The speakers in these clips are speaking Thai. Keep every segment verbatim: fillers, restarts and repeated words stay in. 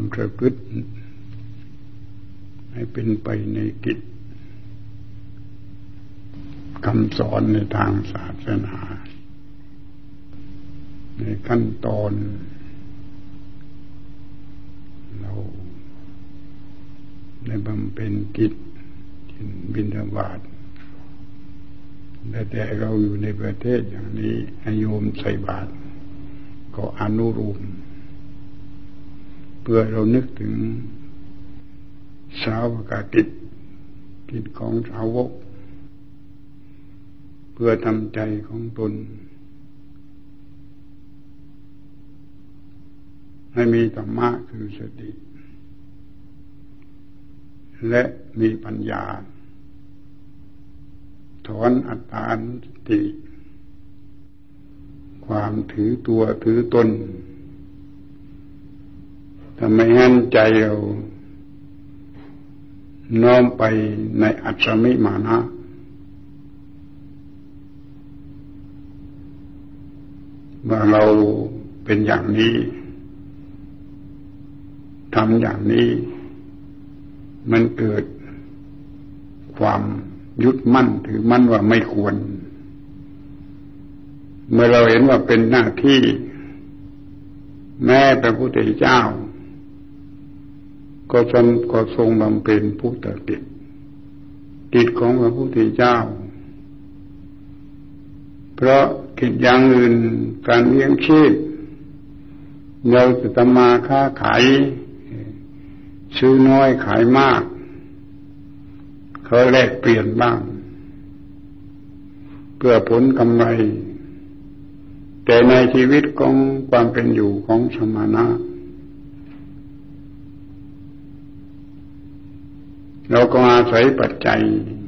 ประพฤติให้เป็นไปในกิจคำสอนในทางศาสนาในขั้นตอนเราได้บำเพ็ญกิจเช่นบิณฑบาตแต่เราอยู่ในประเทศอย่างนี้ให้โยมใส่บาตรก็อนุรูปเพื่อเรานึกถึงสาวกกิจกิจของสาวกเพื่อทำใจของตนให้มีธรรมะคือสติและมีปัญญาถอนอัตตานุสติความถือตัวถือตนทำไมงั้นใจเราน้อมไปในอัศมิมานะว่าเราเป็นอย่างนี้ทำอย่างนี้มันเกิดความยึดมั่นถือมั่นว่าไม่ควรเมื่อเราเห็นว่าเป็นหน้าที่แม้พระพุทธเจ้าก็ทรงก็ทรงบำเพ็ญพุทธกิจกิจของพระพุทธเจ้าเพราะกิจอย่างอื่นการเลี้ยงชีพเราจะทำมาค้าขายซื้อน้อยขายมากเขาแลกเปลี่ยนบ้างเพื่อผลกำไรแต่ในชีวิตของความเป็นอยู่ของสมณะเราก็อาศัยปัจจัย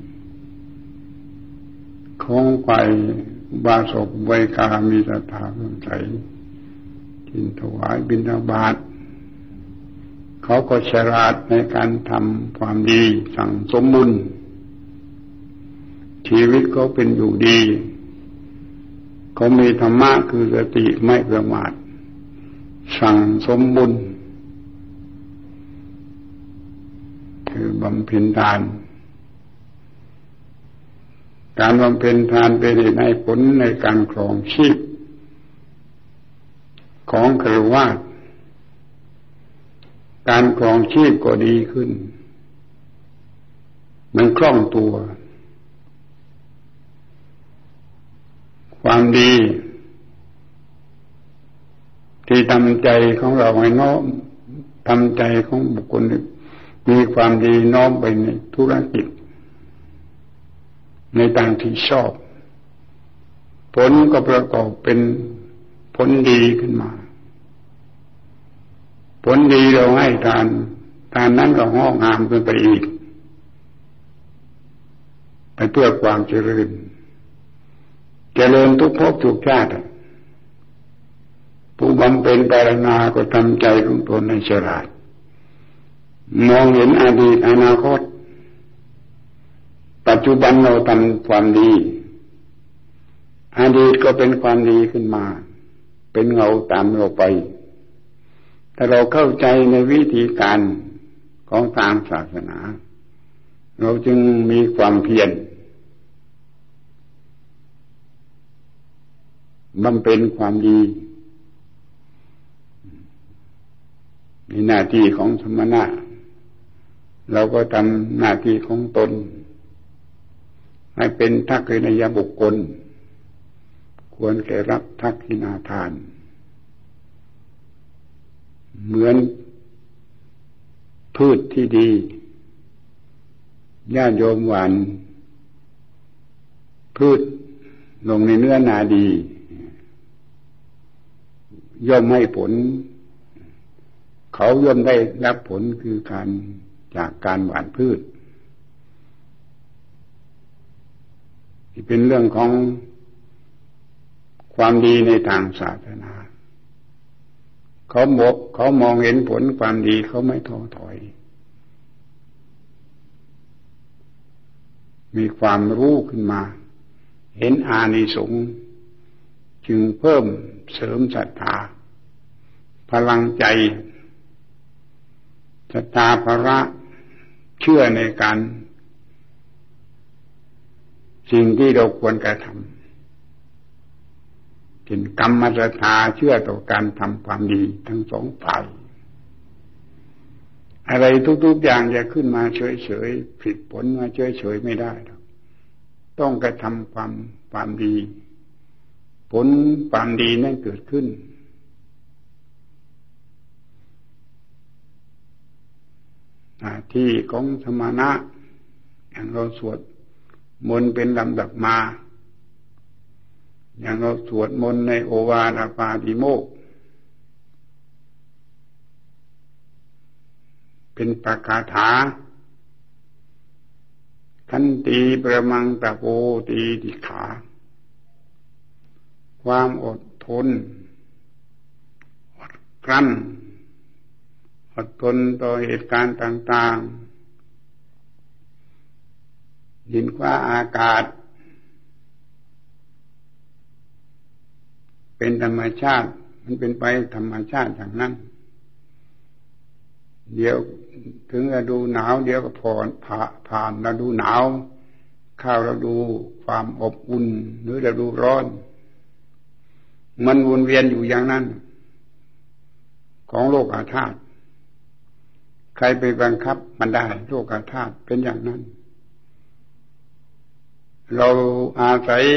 ของฝ่ายบาศกไวยกามีศรัทธาเลื่อมใสทินถวายบิณฑบาตเขาก็ฉลาดในการทำความดีสั่งสมบุญชีวิตเขาเป็นอยู่ดีเขามีธรรมะคือสติไม่ประมาทสั่งสมบุญคือบำเพ็ญทานการบำเพ็ญทานเป็นเหตุให้ผลในการครองชีพของฆราวาสการครองชีพก็ดีขึ้นมันคล่องตัวความดีที่ทำใจของเราให้น้อมทำใจของบุคคลมีความดีน้อมไปในธุรกิจในทางที่ชอบผลก็ประกอบเป็นผลดีขึ้นมาผลดีเราให้ทานทานนั้นก็งอกงามขึ้นไปอีกไปเพื่อความเจริญเจริญทุกภพทุกชาติผู้บำเพ็ญภาวนาก็ทำใจของตนให้ฉลาดมองเห็นอดีตอนาคตปัจจุบันเราทำความดีอดีตก็เป็นความดีขึ้นมาเป็นเงาตามเราไปถ้าเราเข้าใจในวิธีการของทางศาสนาเราจึงมีความเพียรบำเพ็ญความดีในหน้าที่ของสมณะเราก็ทำหน้าที่ของตนให้เป็นทักษิณยบุคคลควรแก่รับทักษิณาทานเหมือนพืชที่ดีญาติโยมหวานพืชลงในเนื้อนาดีย่อมให้ผลเขาย่อมได้รับผลคือการจากการหว่านพืชที่เป็นเรื่องของความดีในทางศาสนาเขาบอกเขามองเห็นผลความดีเขาไม่ท้อถอยมีความรู้ขึ้นมาเห็นอานิสงส์จึงเพิ่มเสริมศรัทธาพลังใจศรัทธาภระเชื่อในการสิ่งที่เราควรกระทำเป็นกรรมศรัทธาเชื่อต่อการทำความดีทั้งสองฝ่ายอะไรทุกๆอย่างจะขึ้นมาเฉยๆผิดผลมาเฉยๆไม่ได้หรอกต้องกระทำความความดีผลความดีนั่นเกิดขึ้นหน้าที่ของสมณะอย่างเราสวดมนต์เป็นลำดับมาอย่างเราสวดมนต์ในโอวาทปาติโมกข์เป็นปกาถาขันติประมังตะโพตีติขาความอดทนอดกลั้นอดทนต่อเหตุการณ์ต่างๆดินฟ้าอากาศเป็นธรรมชาติมันเป็นไปธรรมชาติอย่างนั้นเดี๋ยวถึงฤดูหนาวเดี๋ยวก็ผ่อนผ่านฤดูหนาวเข้าฤดูความอบอุ่นหรือฤดูร้อนมันวนเวียนอยู่อย่างนั้นของโลกอาธาตุใครไปบังคับมันได้โลกอาธาตุเป็นอย่างนั้นเราอาศัย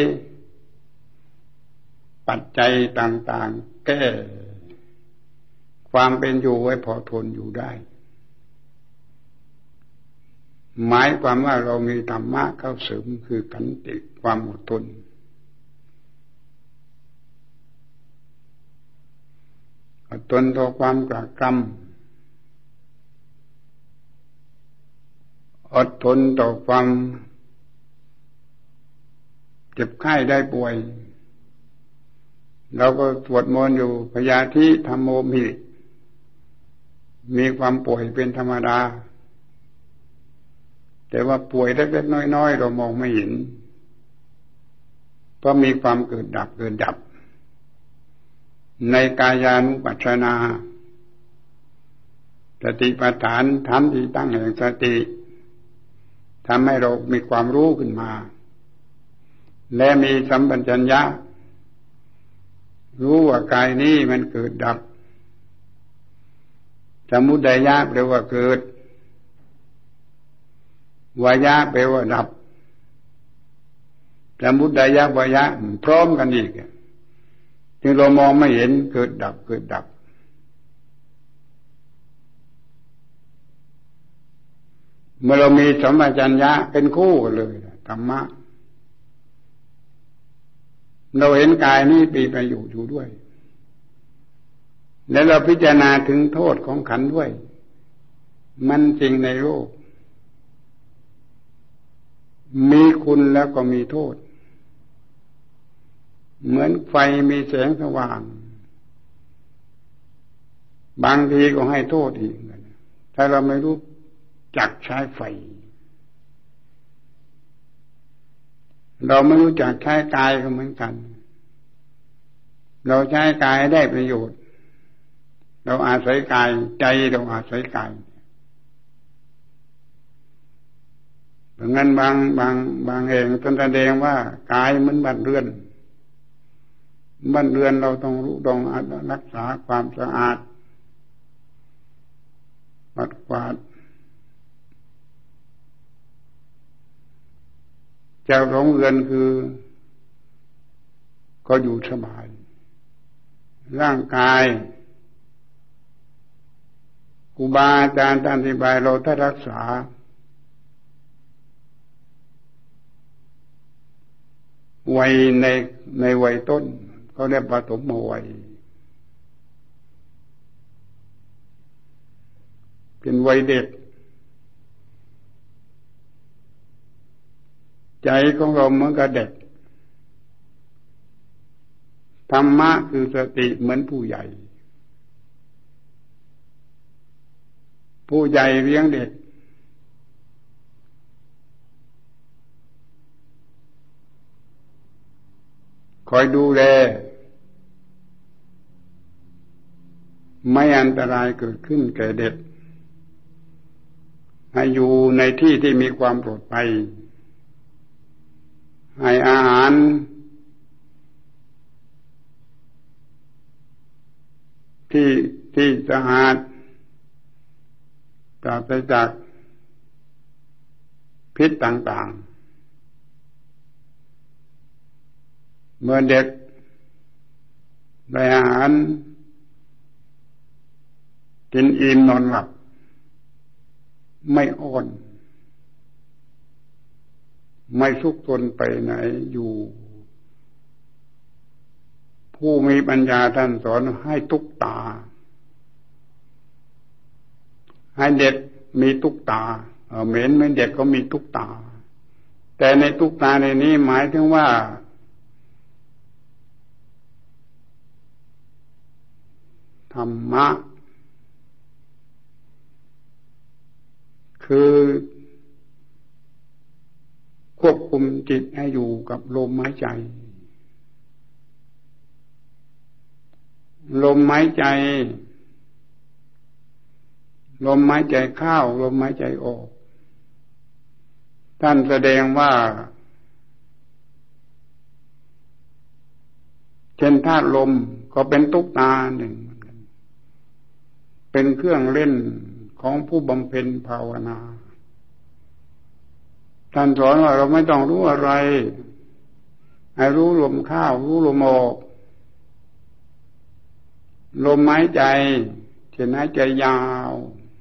ปัจจัยต่างๆแก้ความเป็นอยู่ไว้พอทนอยู่ได้หมายความว่าเรามีธรรมะเข้าเสริมคือขันติความอดทนอดทนต่อความกระกรำอดทนต่อความเจ็บไข้ได้ป่วยเราก็สวดมนต์อยู่พยาธิธัมโมมิมีความป่วยเป็นธรรมดาแต่ว่าป่วยเล็กๆน้อยๆเรามองไม่เห็นเพราะมีความเกิดดับเกิดดับในกายานุปัสสนาสติปัฏฐานทำที่ตั้งแห่งสติทำให้เรามีความรู้ขึ้นมาและมีสัมปชัญญะรู้ว่ากายนี้มันเกิดดับสมุทัยะแปลว่าเกิดวายะแปลว่าดับสมุทัยะวายะพร้อมกันอีกจึงเรามองไม่เห็นเกิดดับเกิดดับเมื่อเรามีสัมปชัญญะเป็นคู่กันเลยธรรมะเราเห็นกายนี้มีประโยชน์อยู่ด้วยและเราพิจารณาถึงโทษของขันธ์ด้วยมันจริงในโลกมีคุณแล้วก็มีโทษเหมือนไฟมีแสงสว่างบางทีก็ให้โทษอีกถ้าเราไม่รู้จักใช้ไฟเราไม่รู้จักใช้กายก็เหมือนกันเราใช้กายได้ประโยชน์เราอาศัยกายใจเราอาศัยกายเพราะงั้นบางบางบางแห่งท่านแสดงว่ากายเหมือนบ้านเรือนบ้านเรือนเราต้องรู้ต้องรักษาความสะอาดปัดกวาดเจ้าของเรือนคือก็อยู่สบายร่างกายครูบาอาจารย์ท่านอธิบายเราถ้ารักษาวัยในในวัยต้นเขาเรียกปฐมวัยเป็นวัยเด็กใจของเราเหมือนกับเด็กธรรมะคือสติเหมือนผู้ใหญ่ผู้ใหญ่เลี้ยงเด็กคอยดูแลไม่อันตรายเกิดขึ้นแก่เด็กให้อยู่ในที่ที่มีความปลอดภัยให้อาหารที่ที่สะอาดปราศจากพิษต่างๆเมื่อเด็กได้อาหารกินอิ่มนอนหลับไม่อ้อนไม่ซุกซนไปไหนอยู่ผู้มีปัญญาท่านสอนให้ตุ๊กตาให้เด็กมีตุ๊กตาเหม็นไม่เด็กก็มีตุ๊กตาแต่ในตุ๊กตาในนี้หมายถึงว่าธรรมะคือควบคุมจิตให้อยู่กับลมหายใจลมหายใจลมหายใจเข้าลมหายใจออกท่านแสดงว่าเช่นธาตุลมก็เป็นตุ๊กตาหนึ่งเป็นเครื่องเล่นของผู้บำเพ็ญภาวนาท่านสอนว่าเราไม่ต้องรู้อะไรให้รู้ลมเข้ารู้ลมออกลมหายใจเช่นหายใจยาว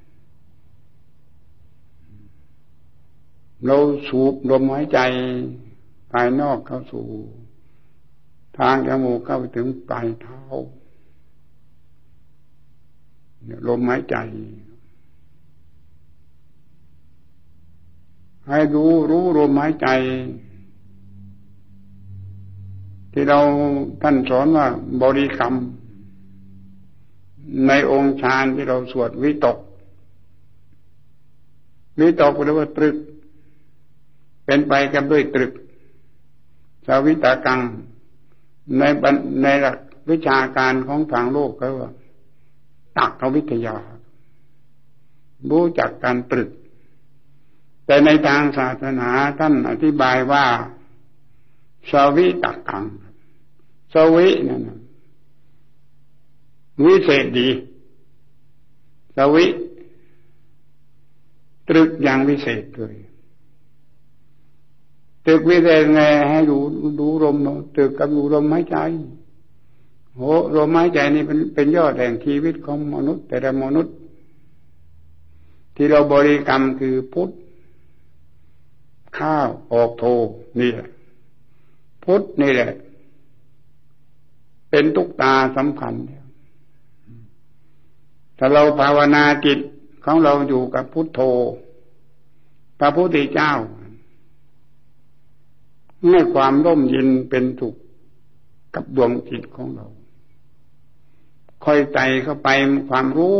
เราสูบลมหายใจภายนอกเข้าสู่ทางจมูกเข้าไปถึงปลายเท้าลมหายใจให้รู้รู้ลมหายใจที่เราท่านสอนว่าบริกรรมในองค์ฌานที่เราสวดวิตกวิตกเรียกว่าตรึกเป็นไปกับด้วยตรึกสาวิตากังในในหลักวิชาการของทางโลกก็ว่าตักขวิทยารู้จักการตรึกแต่ในทางศาสนาท่านอธิบายว่าสวิตากังสวินั่นวิเศษดีสวิตรึกอย่างวิเศษเลยตรึกวิเศษไงให้ดูดูลมตรึกกับดูลมหายใจโหลมหายใจนี่เป็นเป็นยอดแห่งชีวิตของมนุษย์แต่ละมนุษย์ที่เราบริกรรมคือพุทธข้าวออกโทนี่แหละพุทธนี่แหละเป็นตุ๊กตาสำคัญถ้าเราภาวนาจิตของเราอยู่กับพุทโธพระพุทธเจ้าให้ความร่มเย็นเป็นสุขกับดวงจิตของเราค่อยใจเข้าไปความรู้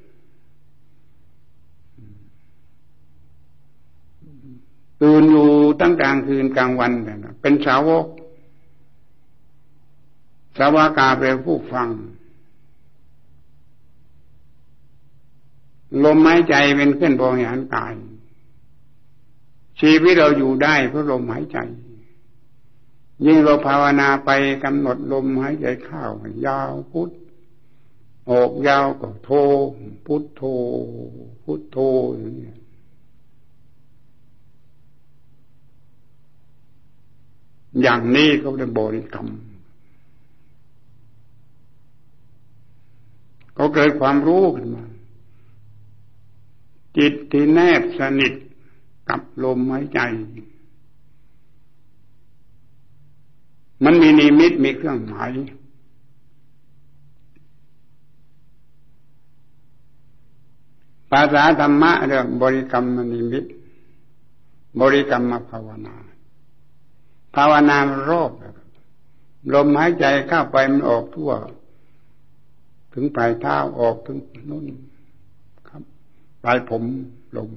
ตื่นอยู่ตั้งกลางคืนกลางวันเป็นสาวกสาวกาเป็นผู้ฟังลมหายใจเป็นเครื่องบริหารกายชีวิตเราอยู่ได้เพราะลมหายใจยิ่งเราภาวนาไปกำหนดลมหายใจเข้ายาวพุทออกยาวก็โทพุทโธพุทโธอย่างนี้อย่างนี้เขาได้บริกรรมเขาเกิดความรู้ขึ้นมาจิตที่แนบสนิทกับลมหายใจมันมีนิมิตมีเครื่องหมายภาษาธรรมะเรียกบริกรรมนิมิตบริกรรมภาวนาภาวนารอบลมหายใจเข้าไปมันออกทั่วถึงปลายเท้าออกถึงนู่นครับปลายผมลม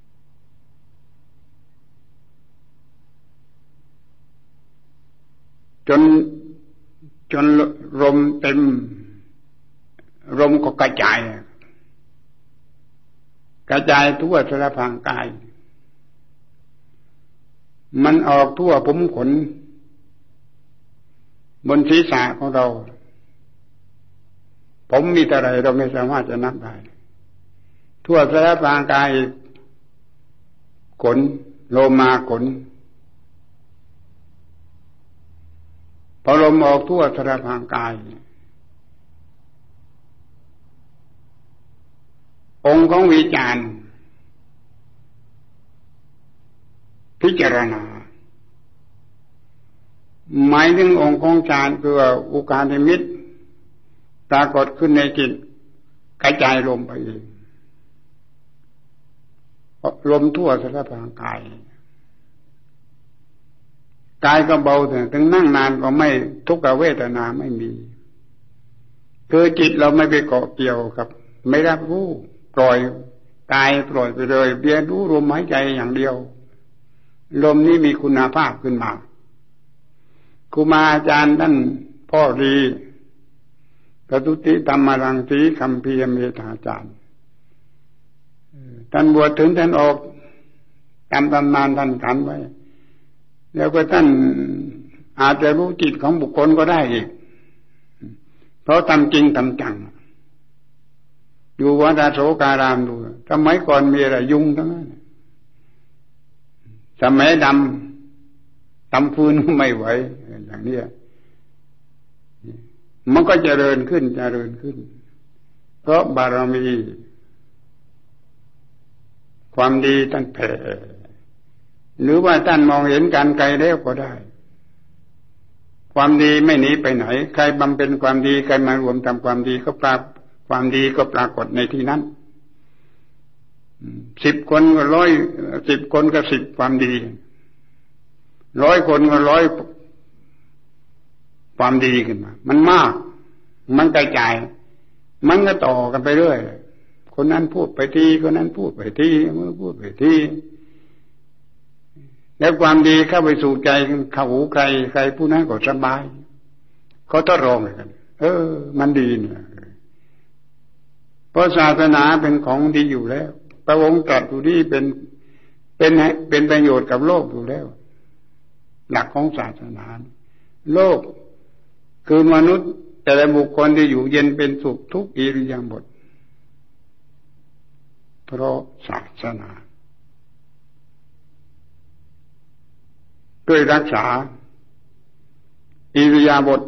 จนจนลมเต็มลมก็กระจายกระจายทั่วสารพางกายมันออกทั่วผมขนบนศีรษะของเราผมมีแต่ไรเราไม่สามารถจะนับได้ทั่วสารพางกายขนโลมาขนพอลมออกทั่วสารพางกายองค์ของวิจารณ์พิจารณาหมายถึงองค์ของฌานคืออุกานิมิตปรากฏขึ้นในจิตกระจายลมไปเองลมทั่วสารพางกายกายก็เบาถึงนั่งนานก็ไม่ทุกขเวทนาไม่มีคือจิตเราไม่ไปเกาะเกี่ยวกับไม่รับรู้ปล่อยกายปล่อยไปเลยเรียนรู้ลมหายใจอย่างเดียวลมนี้มีคุณภาพขึ้นมาครูบาอาจารย์ท่านพ่อดีกตุติธรรมรังสีคัมภีร์เมธาจารย์ท่านบวชถึงท่านออกตามตำนานท่านกันไว้แล้วก็ท่านอาจจะรู้จิตของบุคคลก็ได้อีกเพราะทำจริงทำจังอยู่วัดอโศการามดูสมัยก่อนมีอะไรยุงทั้งนั้นสมัยดำตำฟืนก็ไม่ไหวอย่างนี้มันก็เจริญขึ้นเจริญขึ้นเพราะบารมีความดีท่านแผ่หรือว่าท่านมองเห็นการไกลแล้วก็ได้ความดีไม่หนีไปไหนใครบำเพ็ญความดีใครมารวมทำความดีก็ปรากฏความดีก็ปรากฏในที่นั้นสิบคนก็ร้อยสิบคนก็สิบความดีร้อยคนก็ร้อยความดีขึ้นมามันมากมันกระจายมันก็ต่อกันไปเรื่อยคนนั้นพูดไปทีคนนั้นพูดไปทีคนนั้นพูดไปทีแล้วความดีเข้าไปสู่ใจเข้าหูใครใครผู้นั้นก็สบายเขาทดลองกันเออมันดีเนี่ยเพราะศาสนาเป็นของดีอยู่แล้วพระองค์ตรัสอยู่ที่เป็นเป็นเป็นประโยชน์กับโลกอยู่แล้วหลักของศาสนาโลกคือมนุษย์แต่ละบุคคลที่อยู่เย็นเป็นสุขทุกอิริยาบถเพราะศาสนาด้วยรักษาอิริยาบถ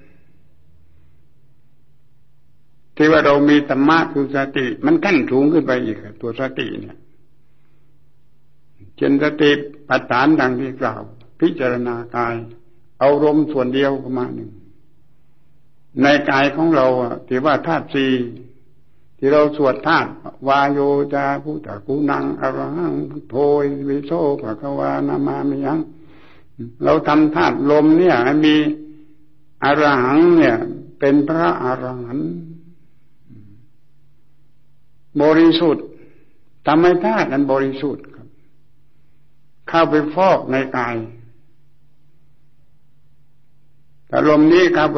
ที่ว่าเรามีธรรมะคือสติมันขั้นสูงขึ้นไปอีกตัวสติเนี่ยเช่นสติปัฏฐานดังที่กล่าวพิจารณากายเอาลมส่วนเดียวประมาณหนึ่งในกายของเราที่ว่าธาตุสี่ที่เราสวดธาตุวายโยจาพุทธกุนังอรหังพุทโธวิโสภะคะวานามามิยังเราทำธาตุลมเนี่ยให้มีอรหังเนี่ยเป็นพระอรหันต์บริสุทธิ์ทำให้ธาตุนั้นบริสุทธิ์ครับเข้าไปฟอกในกายแต่ลมนี้เข้าไป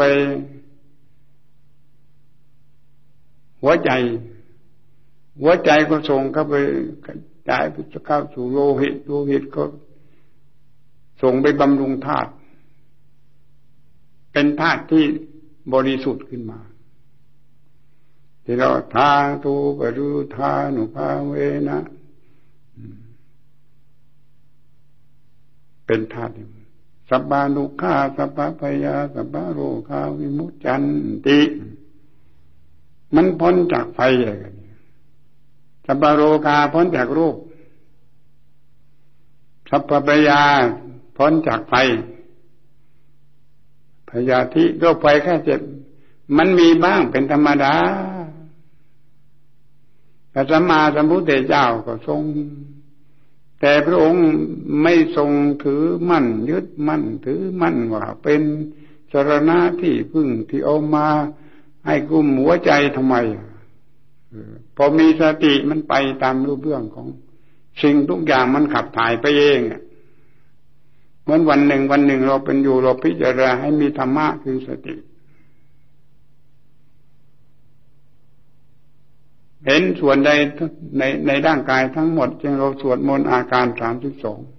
หัวใจหัวใจก็ส่งเข้าไปกระจายเข้าสู่โลหิตโลหิตก็ส่งไปบำรุงธาตุเป็นธาตุที่บริสุทธิ์ขึ้นมาที่เราทาตูปรุธานุภาเวนะเป็นธาตุสัพพานุขาสัพพะพยาสัพพะโรคาวิมุตจันติมันพ้นจากไฟอะไรกันสัพพะโรคาพ้นจากโรคสัพพะพยาพ้นจากไฟพยาธิโรคไฟแค่เจ็บมันมีบ้างเป็นธรรมดาพระสัมมาสัมพุทธเจ้าก็ทรงแต่พระองค์ไม่ทรงถือมั่นยึดมั่นถือมั่นว่าเป็นสรณะที่พึ่งที่เอามาให้กุมหัวใจทำไมพอมีสติมันไปตามรูปเรื่องของสิ่งทุกอย่างมันขับถ่ายไปเองเหมือนวันหนึ่งวันหนึ่งเราเป็นอยู่เราพิจารณาให้มีธรรมะคือสติเห็นส่วนใดในในร่างกายทั้งหมดจึงเราสวดมนต์อาการสามสิบสอง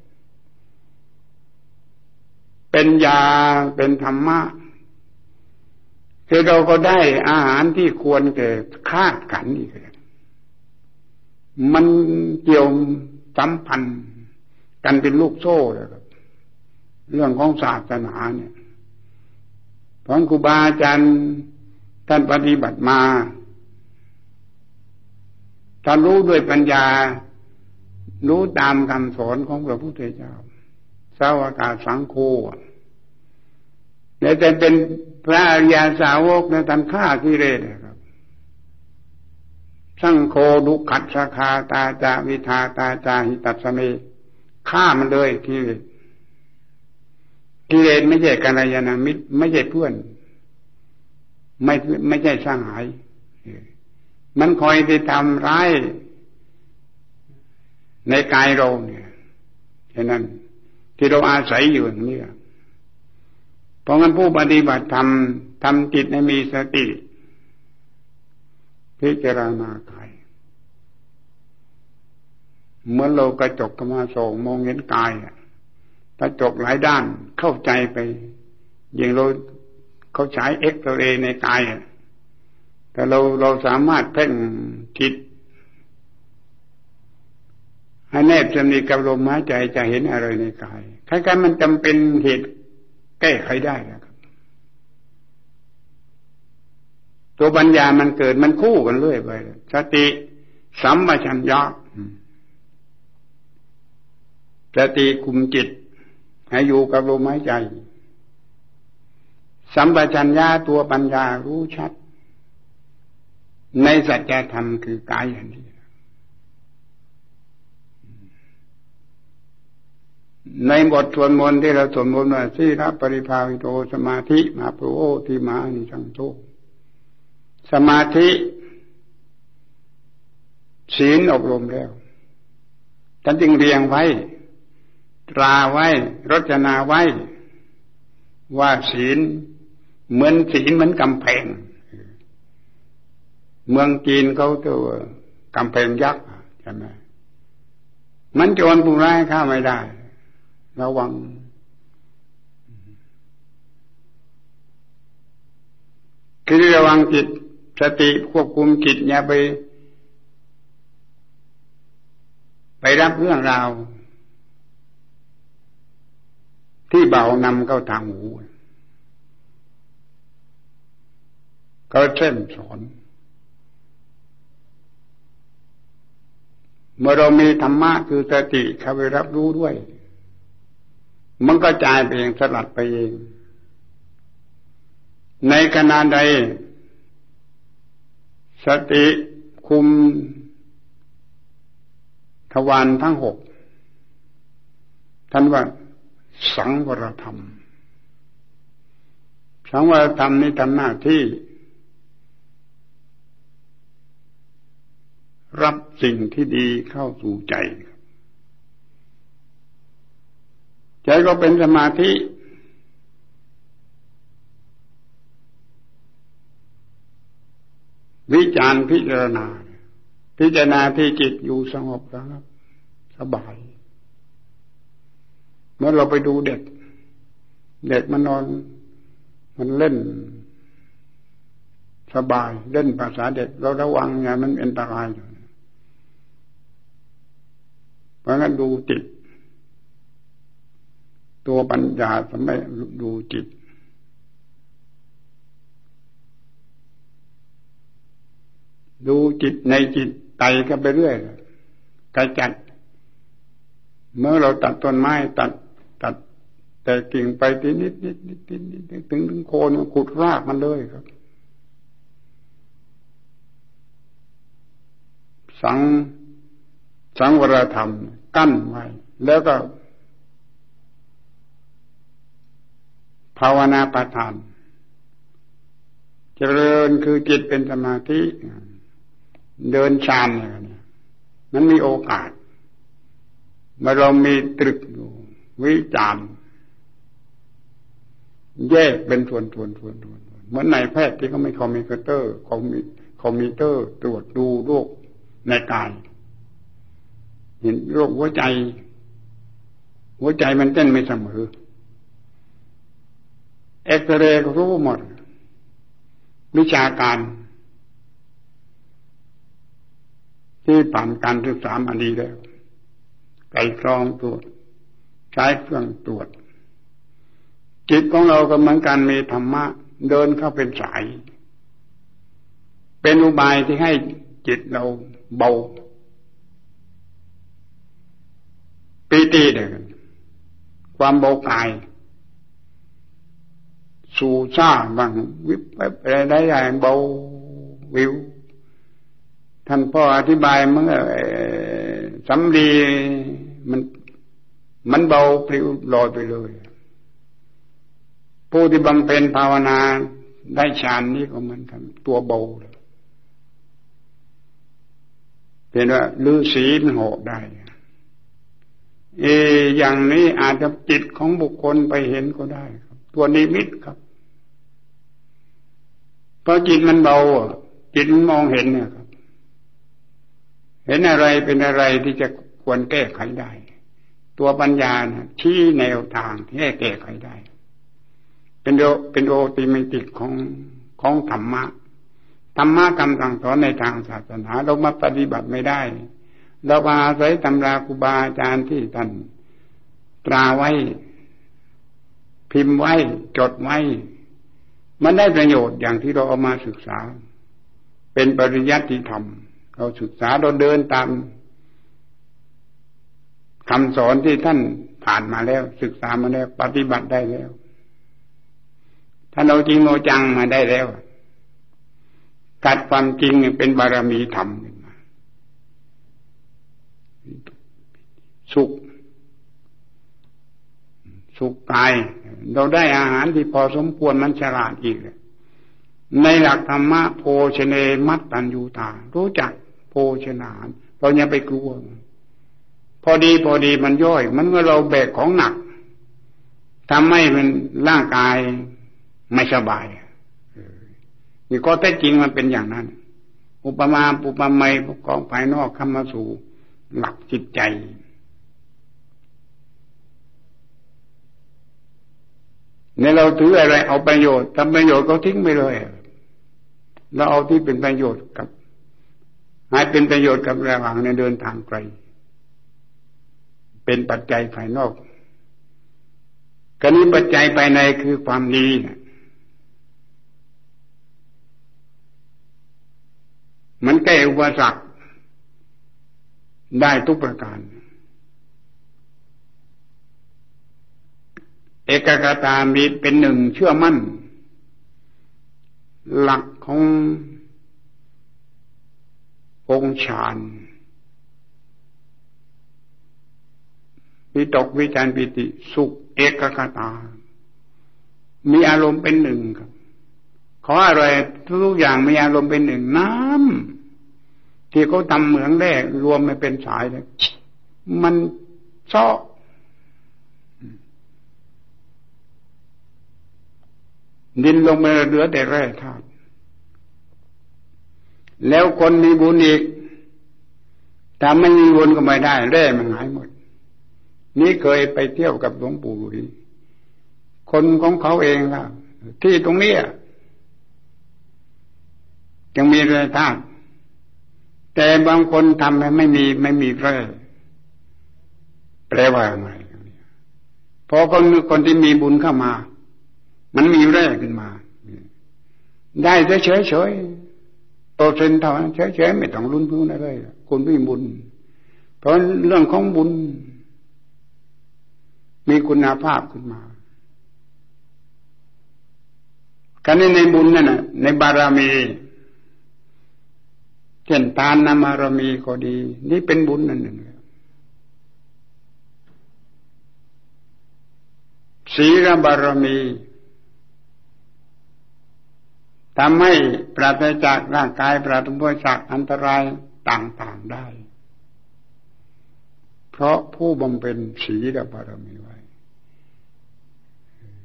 เป็นยาเป็นธรรมะคือเราก็ได้อาหารที่ควรแก่คาดขันอีกแล้วมันเกี่ยวสัมพันธ์กันเป็นลูกโซ่เลยครับเรื่องของศาสนาเนี่ยเพราะครูบาอาจารย์ท่านปฏิบัติมาท่านรู้ด้วยปัญญารู้ตามคำสอนของพระพุทธเจ้าสาวกสังโฆแต่จะเป็นพระอริยสาวกในท่านฆ่ากิเลสครับสังโฆดุขัสสคาตาจาวิทาตาจาหิตัสสเมฆ่ามันเลยกิเลสกิเลสไม่ใช่กัลยาณมิตรไม่ใช่เพื่อนไม่ไม่ใช่สหายมันคอยไปทำร้ายในกายเราเนี่ยฉะนั้นที่เราอาศัยอยู่อย่างนี้เพราะงั้นผู้ปฏิบัติธรรมทำจิตให้มีสติพิจารณากายเหมือนเรากระจกกระมาส่องมองเห็นกายกระจกหลายด้านเข้าใจไปอย่างเราเขาฉายเอ็กซเรย์ในกายแต่เราเราสามารถเพ่งจิตให้แนบสนิทกับลมหายใจจะเห็นอะไรในกายคล้ายๆมันจำเป็นเหตุแก้ไขได้ครับตัวปัญญามันเกิดมันคู่กันเรื่อยไปสติสัมปชัญญะสติคุมจิตให้อยู่กับลมหายใจสัมปชัญญะตัวปัญญารู้ชัดในสัจธรรมคือกายอย่างนี้ในบทสวดมนต์ที่เราสวดมนต์ว่าสีระปริภาวิโตสมาธิมาโพโอทิมานิสังโฆสมาธิศีลอบรมแล้วท่านจึงเรียงไว้ตราไว้รจนาไว้ว่าศีลเหมือนศีลเหมือนกำแพงเมืองจีนเขาตัวกำแพงยักษ์ใช่ไหมมันโจรผู้ร้ายเข้าไม่ได้ระวังคือระวังจิตสติควบคุมจิตอย่าไปไปรับเรื่องราวที่เบานำเข้าทางหูเขาเช่นสอนเมื่อเรามีธรรมะคือสติเข้าไปรับรู้ด้วยมันก็จ่ายไปเองสลัดไปเองในขณะใดสติคุมทวารทั้งหกท่านว่าสังวรธรรมสังวรธรรมนี้ทำหน้าที่รับสิ่งที่ดีเข้าสู่ใจใจก็เป็นสมาธิวิจารพิจารณาพิจารณาที่จิตอยู่สงบแล้วสบายเมื่อเราไปดูเด็กเด็กมันนอนมันเล่นสบายเล่นภาษาเด็กเราระวังไงมันอันตรายอยู่เพราะงั้นดูจิตตัวปัญญาสมัยดูจิตดูจิตในจิตไต่กันไปเรื่อยกระจัดเมื่อเราตัดต้นไม้ตัดตัดแต่กิ่งไปทีนิดนิดนิดนิดนิดถึงถึงโคนขุดรากมันเลยครับสังสังวรธรรมกั้นไว้แล้วก็ภาวนาประทานเจริญคือจิตเป็นสมาธิเดินฌานเนี่ยมันมีโอกาสเมื่อเรามีตรึกอยู่วิจารณ์แยกเป็นส่วนๆๆๆเหมือนนายแพทย์ที่เขาไม่คอมพิวเตอร์เขามีคอมพิวเตอร์ตรวจดูโรคในกายเห็นโรคหัวใจหัวใจมันเต้นไม่เสมอเอ็กซเรย์ก็รู้หมดวิชาการที่ผ่านการศึกษามาดีแล้วไก่กรองตรวจใช้เครื่องตรวจจิตของเราก็เหมือนกันมีธรรมะเดินเข้าเป็นสายเป็นอุบายที่ให้จิตเราเบาปีติเดียวกันความเบากายสู่ซ่าบางวิบอะไรได้อย่างเบาวิวท่านพ่ออธิบายมันสำลีมันมันเบาปลิวลอยไปเลยผู้ที่บำเพ็ญภาวนาได้ฌานนี้ก็เหมือนกันตัวเบาเลยเป็นว่าฤาษีมันเหาะได้เออย่างนี้อาจจะจิตของบุคคลไปเห็นก็ได้ครับตัวนิมิตครับเพราะจิตมันเบาจิตมันมองเห็นเนี่ยครับเห็นอะไรเป็นอะไรที่จะควรแก้ไขได้ตัวปัญญานะชี้แนวทางที่ให้แก้ไขได้เป็นโอเป็นโอติเมติกของของธรรมะธรรมะคำสั่งสอนในทางศาสนาเรามาปฏิบัติไม่ได้เราอาศัยตำราครูบาอาจารย์ที่ท่านตราไว้พิมพ์ไว้จดไว้มันได้ประโยชน์อย่างที่เราเอามาศึกษาเป็นปริยัติธรรมเราศึกษาเราเดินตามคำสอนที่ท่านผ่านมาแล้วศึกษามาแล้วปฏิบัติได้แล้วถ้าเราจริงเราจังมาได้แล้วกัดความจริงเป็นบารมีธรรมขึ้นมาสุขสุขกายเราได้อาหารที่พอสมควรมันฉลาดอีกในหลักธรรมะโภชเนมัตตัญญูตารู้จักโภชนาเราอย่าไปกลัวพอดีพอดีมันย่อยมันเมื่อเราแบกของหนักทำให้มันร่างกายไม่สบายนี่ก็แท้จริงมันเป็นอย่างนั้นอุปมาอุปไมยของภายนอกเข้ามาสู่หลักจิตใจในเราถืออะไรเอาประโยชน์ทำประโยชน์ก็ทิ้งไปเลยเราเอาที่เป็นประโยชน์กับให้เป็นประโยชน์กับระหว่างในเดินทางไกลเป็นปัจจัยภายนอกกรณีปัจจัยภายในคือความดีมันแก้อุปสรรคได้ทุกประการเอกกตามีเป็นหนึ่งเชื่อมั่นหลักขององค์ฌานวิตกวิจารปิติสุขเอกกตามีอารมณ์เป็นหนึ่งครับขออะไรทุกอย่างมีอารมณ์เป็นหนึ่งน้ำที่เขาทำเหมืองแร่รวมไม่เป็นสายเลยมันเซาะดินลงไปเหลือแต่แร่ธาตุแล้วคนมีบุญอีกถ้าไม่มีบุญก็ไม่ได้แร่มันหายหมดนี่เคยไปเที่ยวกับหลวงปู่หลุยคนของเขาเองล่ะที่ตรงนี้ยังมีแร่ธาตุแต่บางคนทำให้ไม่มีไม่มีแร่แปลว่าอะไรพอคนคนที่มีบุญเข้ามามันมีแร่ขึ้นมาได้เฉยเฉยโตเซนเท่านั้นเฉยเฉยไม่ต้องลุ้นพื้นอะไรคนมีบุญเพราะเรื่องของบุญมีคุณภาพขึ้นมาการนี้ในบุญนั่นน่ะในบารมีเช่นทานนามารมีก็ดีนี่เป็นบุญนั่นเองศีลบารมีทำให้ปราศจากร่างกายปราศจากอันตรายต่างๆได้เพราะผู้บำเพ็ญศีลบารมีไว้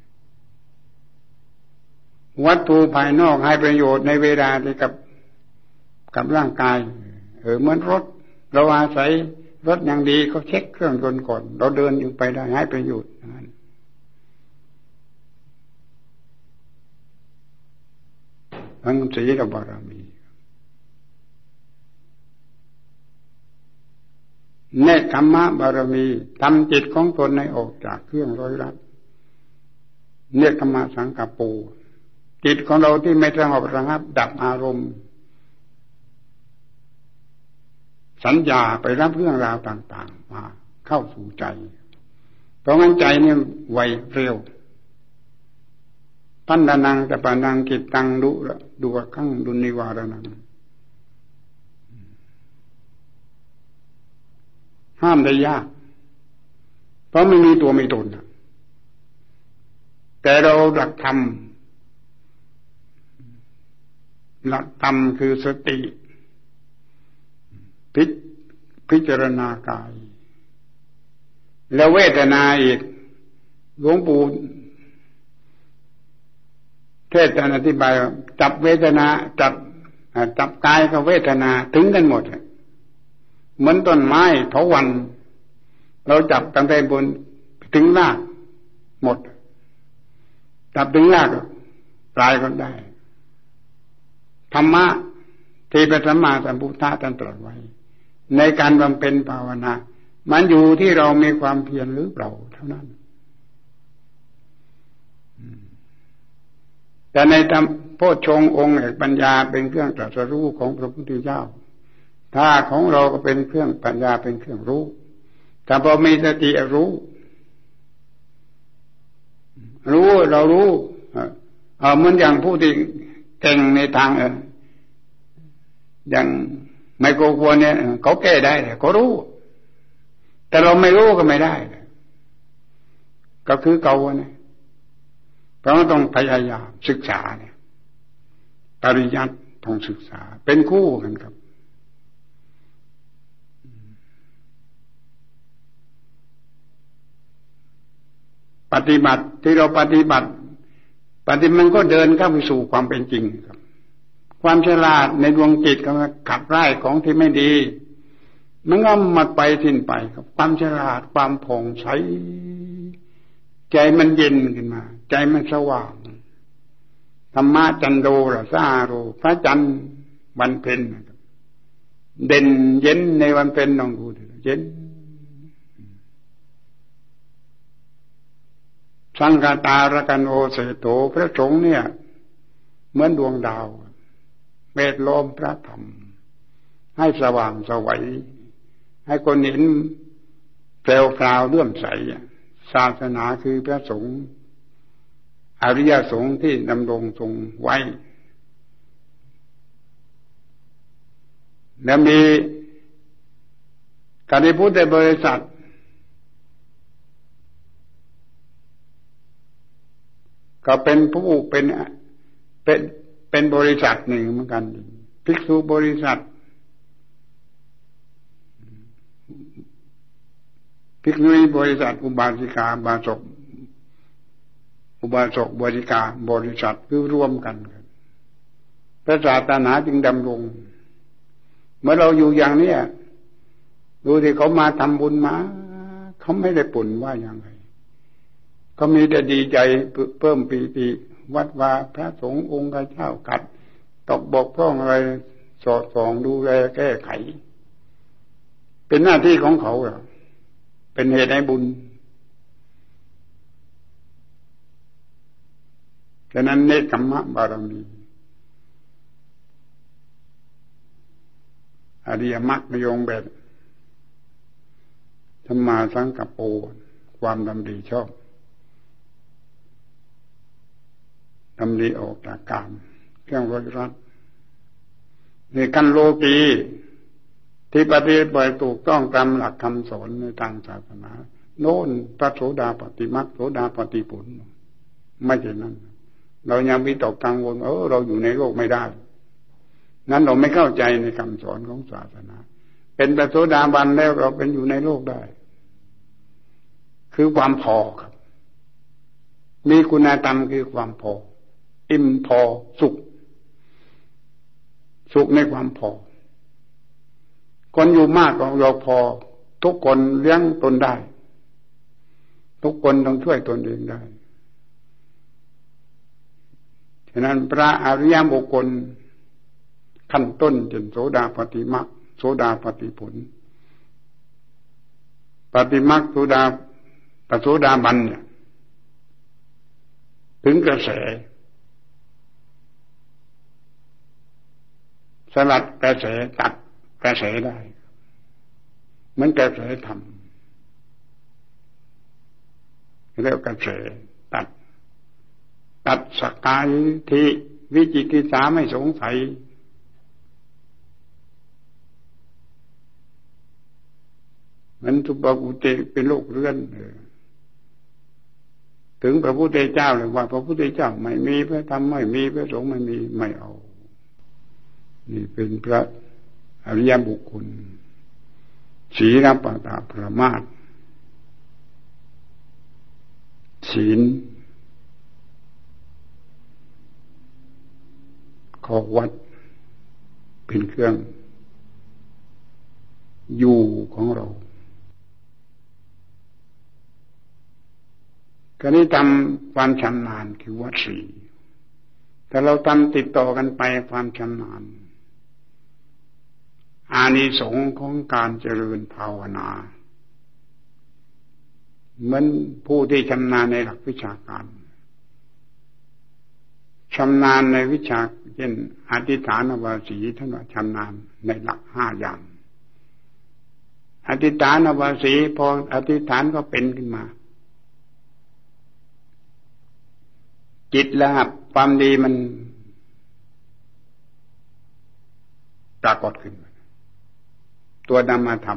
วัตถุภายนอกให้ประโยชน์ในเวลาที่กับกับร่างกายเออเหมือนรถเราอาศัยรถอย่างดีก็เช็คเครื่องยนต์ก่อนเราเดินอยู่ไปได้ให้ประโยชน์ทั้งศีลบารมีเนคขมมะบารมีทำจิตของตนให้ออกจากเครื่องร้อยรัดเนคขมมะสังกัปโปจิตของเราที่ไม่สงบระงับดับอารมณ์สัญญาไปรับเรื่องราวต่างๆมาเข้าสู่ใจเพราะงั้นใจเนี่ยไวเร็วตัณหานังตปานังกิตตังดุดุขังดุนิวารนังห้ามได้ยากเพราะไม่มีตัวไม่ตนแต่เราหลักธรรมหลักธรรมคือสติพิพิจารณากายแล้วเวทนาอีกหลวงปู่เทศน์อธิบายจับเวทนาจับจับกายกับเวทนาถึงกันหมดเหมือนต้นไม้เถาวัลย์เราจับตั้งแต่บนถึงรากหมดจับถึงรากปลายก็ได้ธรรมะที่พระสัมมาสัมพุทธะท่านตรัสไว้ในการบำเพ็ญภาวนามันอยู่ที่เรามีความเพียรหรือเปล่าเท่านั้นแต่ในธรรมโพชฌงค์องค์เอกปัญญาเป็นเครื่องตรัสรู้ของพระพุทธเจ้าถ้าของเราก็เป็นเครื่องปัญญาเป็นเครื่องรู้แต่พอมีสติรู้รู้เรารู้เออเหมือนอย่างผู้ที่เก่งในทางเอออย่างไมโครโฟนเนี่ยเขาแก้ได้เขารู้แต่เราไม่รู้ก็ไม่ได้ก็คือเก่าเนี่ยเพราะต้องพยายามศึกษาเนี่ยปริยัติต้องศึกษาเป็นคู่กันครับปฏิบัติที่เราปฏิบัติปฏิมันก็เดินเข้าไปสู่ความเป็นจริงครับความฉลาดในดวงจิตก็ขับไล่ของที่ไม่ดีมันก็หมดไปสิ้นไปครับความฉลาดความผ่องใสใจมันเย็นขึ้นมาใจมันสว่างธรรมะจันโดรสาโรพระจันทร์วันเพ็ญเด่นเย็นในวันเพ็ญลองดูเย็นสังฆตารกันโอเสโตพระสงฆ์เนี่ยเหมือนดวงดาวเมตล้อมพระธรรมให้สว่างสวัยให้คนเห็นแปลวพราวเลื่อมใสศาสนาคือพระสงฆ์อริยสงฆ์ที่ดำรงทรงไว้และมีการที่พุทธบริษัทก็เป็นผู้เป็นเป็นเป็นบริษัทหนึ่งเหมือนกันภิกษุบริษัทภิกษุณีบริษัทอุบาสิกาบาศกอุบาสกบริกาบริษัทคือรวมกันพระศาสนาจึงดำรงเมื่อเราอยู่อย่างนี้ดูที่เขามาทำบุญมาเขาไม่ได้ปุ่นว่าอย่างไรเขามีแต่ดีใจเพิ่มปีติวัดว่าพระสงฆ์องค์เจ้ากัดตกบกพร่องอะไรสอดส่องดูแลแก้ไขเป็นหน้าที่ของเขาเหรอเป็นเหตุให้บุญฉะนั้นเนคขมมะบารมีอริยมรรคในองค์แบบสัมมาสังกัปโปความดำริชอบดำริออกจากกามเครื่องร้อยรัดในขั้นโลกีที่ปฏิบัติถูกต้องตามหลักคำสอนในทางศาสนาโน่นพระโสดาปัตติมรรคโสดาปัตติผลไม่ใช่นั้นเรายังวิตกกังวลเออเราอยู่ในโลกไม่ได้นั้นเราไม่เข้าใจในคำสอนของศาสนาเป็นพระโสดาบันแล้วเราเป็นอยู่ในโลกได้คือความพอครับมีคุณธรรมคือความพออิ่มพอสุขสุขในความพอคนอยู่มากก็เราพอทุกคนเลี้ยงตนได้ทุกคนต้องช่วยตนเองได้ฉะนั้นพระอริยบุคคลขั้นต้นจนโสดาปฏิมรรคโสดาปฏิผลปฏิมรรคโสดาปโสดาบันเนี่ยถึงกระแสสลัดกระแสตัดกระแสได้เหมือนกระแสธรรมเรียกกระแสตัดตัดสักกายทิฏฐิวิจิกิจฉาไม่สงสัยมันทุบกุเตเป็นโลกเรือนถึงพระพุทธเจ้าเลยว่าพระพุทธเจ้าไม่มีพระธรรมไม่มีพระสงฆ์ไม่มีไม่เอานี่เป็นพระอริยบุคคลศีลปตาประมาทศีลข้อวัดเป็นเครื่องอยู่ของเราการนี้ทำความชำนาญคือวัดสี่แต่เราทำติดต่อกันไปความชำนาญอานิสงส์ของการเจริญภาวนาเหมือนผู้ที่ชำนาญในหลักวิชาการชำนาญในวิชาเช่นอธิฐานวาสีท่านว่าชำนาญในหลักห้าอย่างอธิฐานวาสีพออธิฐานก็เป็นขึ้นมาจิตละความดีมันปรากฏขึ้นตัวนามธรรม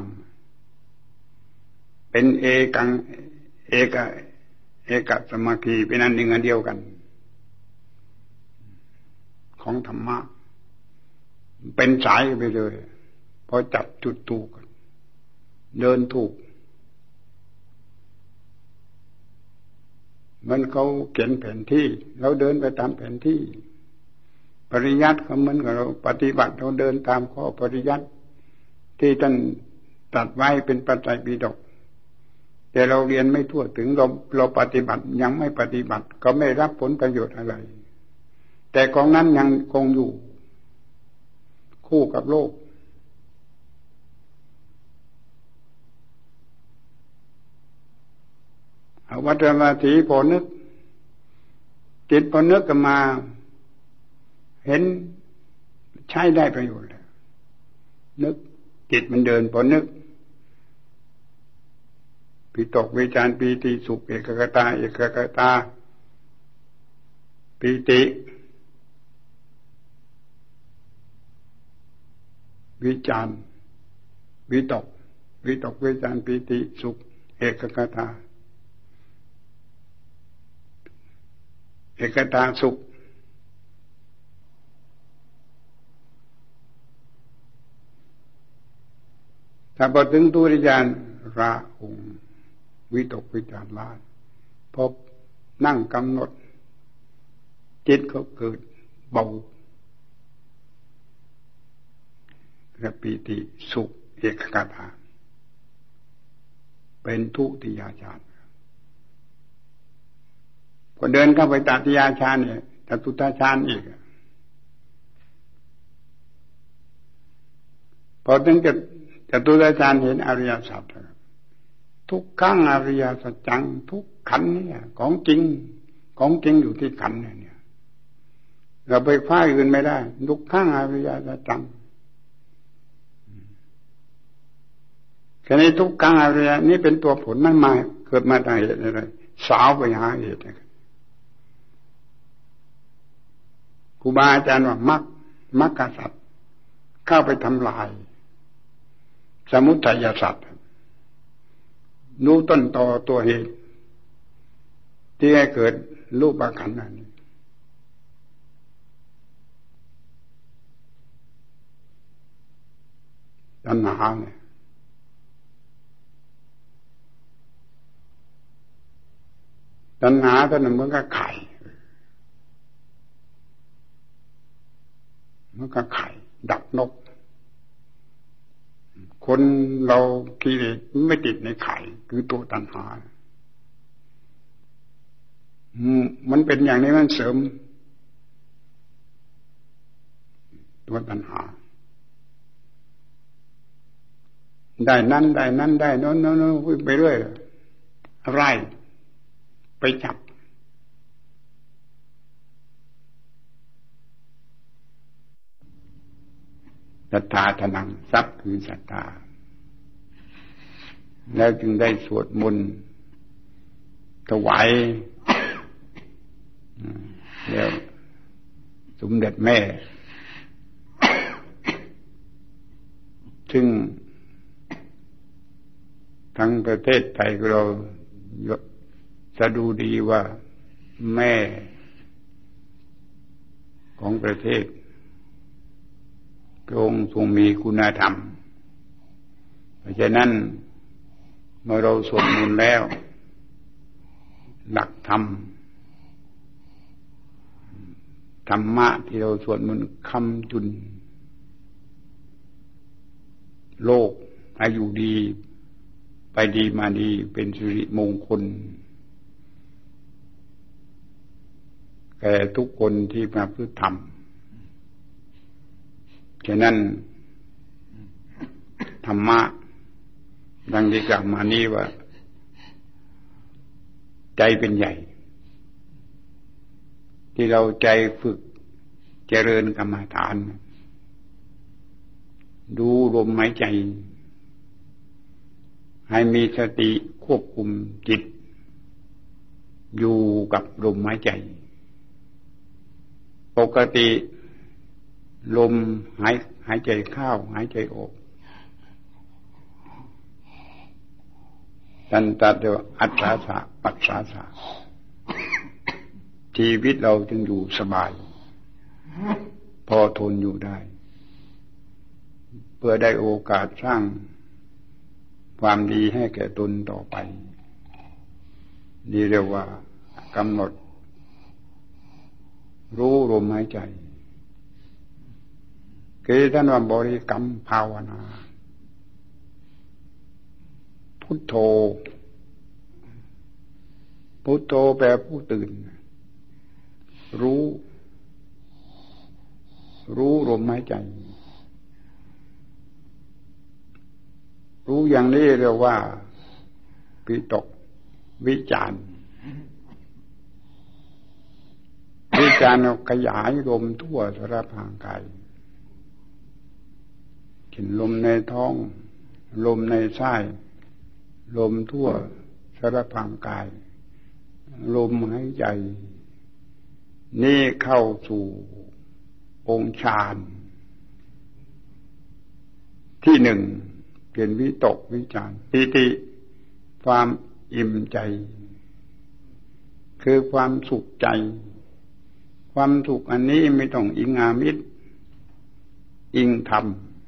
เป็นเอกังเอกเอกสมาธิเป็นอันหนึ่งอันเดียวกันของธรรมะเป็นสายไปเลยพอจับจุดถูกเดินถูกมันเขาเขียนแผนที่เราเดินไปตามแผนที่ปริยัติเขาเหมือนกับเราปฏิบัติเราเดินตามข้อปริยัติที่ท่านตรัสไว้เป็นปัจจัยปิฎกแต่เราเรียนไม่ทั่วถึงเราเราปฏิบัติยังไม่ปฏิบัติก็ไม่รับผลประโยชน์อะไรแต่ของนั้นยังคงอยู่คู่กับโลกอวัตรมาถีพอนึกจิตพอนึกก็มาเห็นใช้ได้ประโยชน์แล้วนึกจิตมันเดินพอนึกปิตกวิจารปีติสุขเอกกตาเอกกตาปีติวิจารวิตกวิตกวิจารปีติสุขเอกกตาเอกตาสุขถ้าพอถึงทุติยานราหุงวิตกวิจารลาพบนั่งกำหนดจิตเขาเกิดเบาและปีติสุขเอกกตาเป็นทุติยฌานพอเดินเข้าไปตติยฌานเนี่ยจตุตฌานอีกพอถึงจะจตุตฌานเห็นอริยสัจทุกขังอริยสัจจังทุกขันเนี่ยของจริงของจริงอยู่ที่ขันเนี่ยเราไปฟ้าอื่นไม่ได้ทุกขังอริยสัจจังแค่นี้ทุกขังอริยนี่เป็นตัวผลมันมาเกิดมาจากเหตุอะไรสาวไปหาเหตุครูบาอาจารย์ว่ามรรคมรรคสัตว์เข้าไปทำลายสมุทัยสัตว์รู้ต้นตอตัวเหตุที่ให้เกิดรูปขันธ์นั้นตัณหาเนี่ยตัณหาท่านเหมือนกับไข่เหมือนกับไข่ดับนกคนเรากิเลสไม่ติดในไข่คือตัวตัณหามันเป็นอย่างนี้มันเสริมตัวตัณหาได้นั่นได้นั่นได้โน้นโน้นไปเรื่อยไล่ไปจับศรัทธาทนังทรัพย์คือศรัทธาแล้วจึงได้สวดมนต์ถวายแล้วสมเด็จแม่ซึ่งทั้งประเทศไทยเราจะดูดีว่าแม่ของประเทศพระองค์ทรงมีคุณธรรมเพราะฉะนั้นเมื่อเราสวดมนต์แล้วหลักธรรมธรรมะที่เราสวดมนต์คำจุนโลกให้อยู่ดีไปดีมาดีเป็นสิริมงคลแก่ทุกคนที่มาพฤติธรรมฉะนั้นธรรมะดังที่กล่าวมานี้ว่าใจเป็นใหญ่ที่เราใจฝึกเจริญกรรมฐานดูลมหายใจให้มีสติควบคุมจิตอยู่กับลมหายใจปกติลมหายหายใจเข้าหายใจออกตันตัดเดียวอัตตาสะปัสสาสะชีวิตเราจึงอยู่สบายพอทนอยู่ได้เพื่อได้โอกาสสร้างความดีให้แก่ตนต่อไปนี่เรียกว่ากำหนดรู้ลมหายใจคือท่านว่าบริกรรมภาวนาพุทโธพุทโธแปลผู้ตื่นรู้รู้ลมหายใจรู้อย่างนี้เรียกว่าวิตกวิจารณ์วิจารณ์ขยายลมทั่วสารพางกายเห็นลมในท้องลมในไส้ลมทั่วสารพางกายลมหายใจนี่เข้าสู่องค์ฌานที่หนึ่งเป็นวิตกวิจารปิติความอิ่มใจคือความสุขใจความสุขอันนี้ไม่ต้องอิงอามิตรอิงธรรม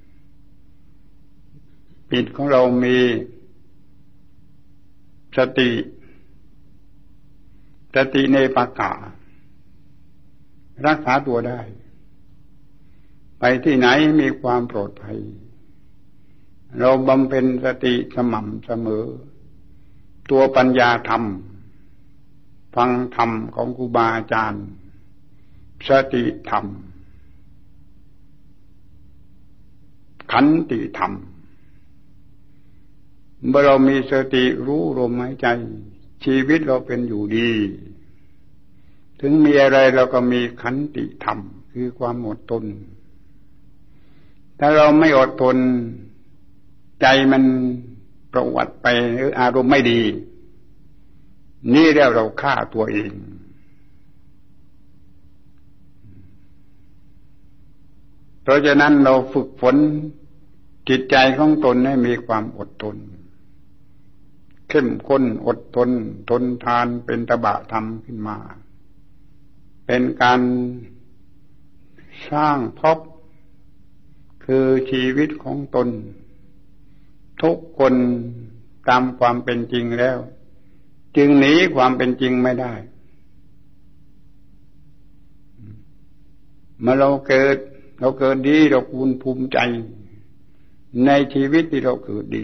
จิตของเรามีสติสติในปักกะรักษาตัวได้ไปที่ไหนมีความปลอดภัยเราบำเพ็ญสติสม่ำเสมอตัวปัญญาธรรมฟังธรรมของครูบาอาจารย์สติธรรมขันติธรรมเมื่อเรามีสติรู้ลมหายใจชีวิตเราเป็นอยู่ดีถึงมีอะไรเราก็มีขันติธรรมคือความอดทนถ้าเราไม่อดทนใจมันประวัติไปหรืออารมณ์ไม่ดีนี่เรียกเราฆ่าตัวเองเพราะฉะนั้นเราฝึกฝนจิตใจของตนให้มีความอดทนเข้มข้นอดทนทนทานเป็นตบะธรรมขึ้นมาเป็นการสร้างภพคือชีวิตของตนทุกคนตามความเป็นจริงแล้วจึงหนีความเป็นจริงไม่ได้เมื่อเราเกิดเราเกิดดีเราภูมิภูมิใจในชีวิตที่เราเกิดดี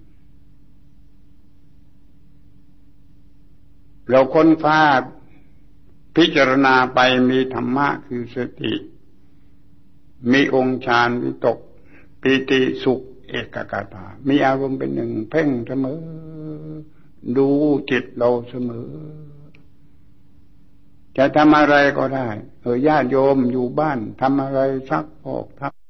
เราค้นคว้าพิจารณาไปมีธรรมะคือสติมีองค์ฌานวิตกปีติสุขเอกกตามีอารมณ์เป็นหนึ่งเพ่งเสมอดูจิตเราเสมอจะทำอะไรก็ได้เออญาติโยมอยู่บ้านทำอะไรซักฟอกทับ